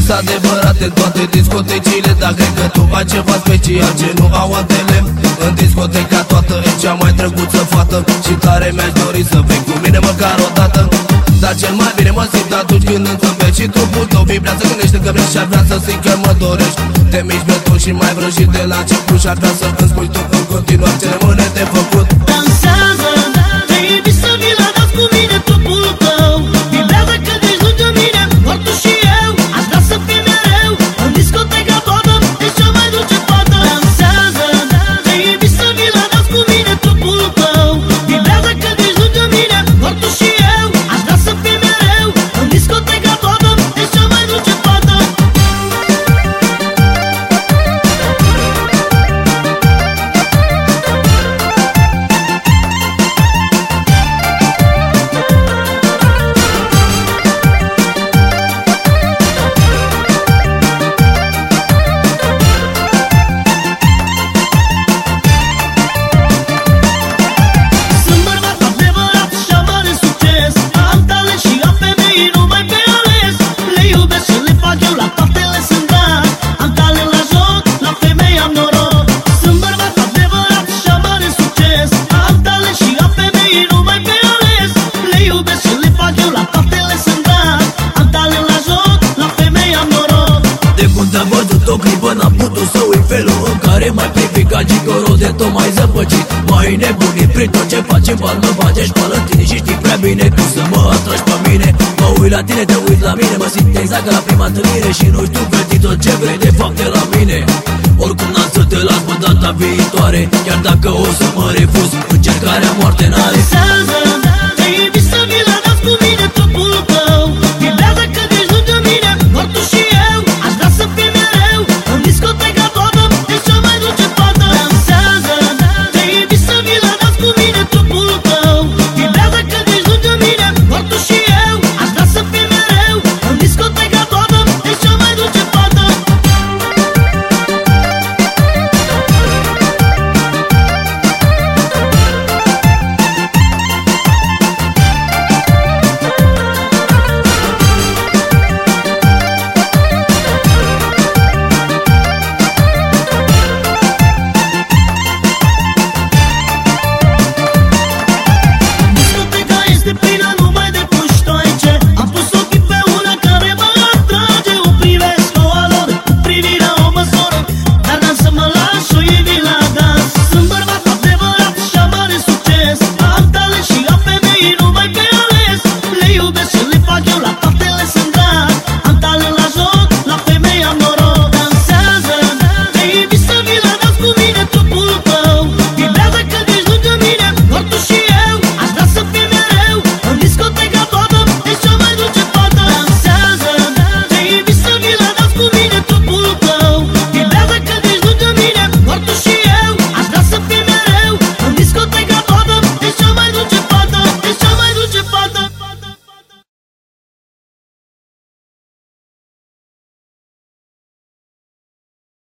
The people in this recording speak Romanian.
adevărat în toate discotecile, dar cred că tu ai ceva special ce nu au altele. În discoteca toată e cea mai drăguță fată și tare mi-aș dori să vei cu mine măcar o dată. Dar cel mai bine mă simt atunci când îmi zâmbești și trupul tău vibrează, gândește că vrei și ar vrea să zic că mă dorești. Te miști beton și mai vrăjit de la început și ar vrea să îmi spui tu în continuare ce rămâne de făcut. Dansează, te iubi să mi la dați cu mine trupul tău. Vibrează când ești lângă mine, doar tu și eu. Aș vrea să fii mereu în discoteca toată, ești cea mai dulce fată. Dansează, te iubi să mi la dați cu mine trupul tău. Vibrează când ești lângă mine, doar tu și eu. Aș vrea să fii mereu în discoteca toată, ești cea mai dulce fată. Am văzut o clipă, n-am putut să uit felul în care m-ai privit ca gigolo de tot mai zăpăcit. M-ai nebunit prin tot ce faci, în bal mă bage și mă tine și știi prea bine cum să mă atragi pe mine. Mă uit la tine, te uiți la mine, mă simt exact ca la prima întâlnire și nu știu vrei tot ce vrei de fapt de la mine. Oricum n-am să te las pe data viitoare, chiar dacă o să mă refuz, încercarea moarte n-are.